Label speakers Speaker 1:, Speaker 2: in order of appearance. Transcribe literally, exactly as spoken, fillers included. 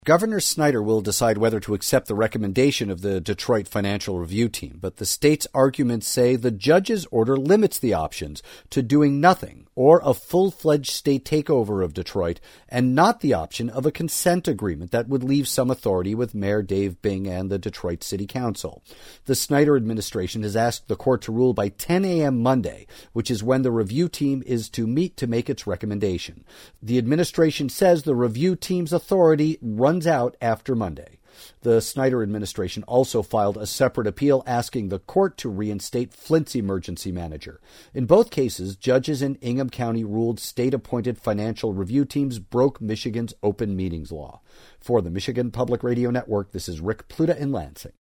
Speaker 1: Governor Snyder will decide whether to accept the recommendation of the Detroit Financial Review Team, but the state's arguments say the judge's order limits the options to doing nothing or a full-fledged state takeover of Detroit, and not the option of a consent agreement that would leave some authority with Mayor Dave Bing and the Detroit City Council. The Snyder administration has asked the court to rule by ten a.m. Monday, which is when the review team is to meet to make its recommendation. The administration says the review team's authority runs runs out after Monday. The Snyder administration also filed a separate appeal asking the court to reinstate Flint's emergency manager. In both cases, judges in Ingham County ruled state-appointed financial review teams broke Michigan's open meetings law. For the Michigan Public Radio Network, this is Rick Pluta in Lansing.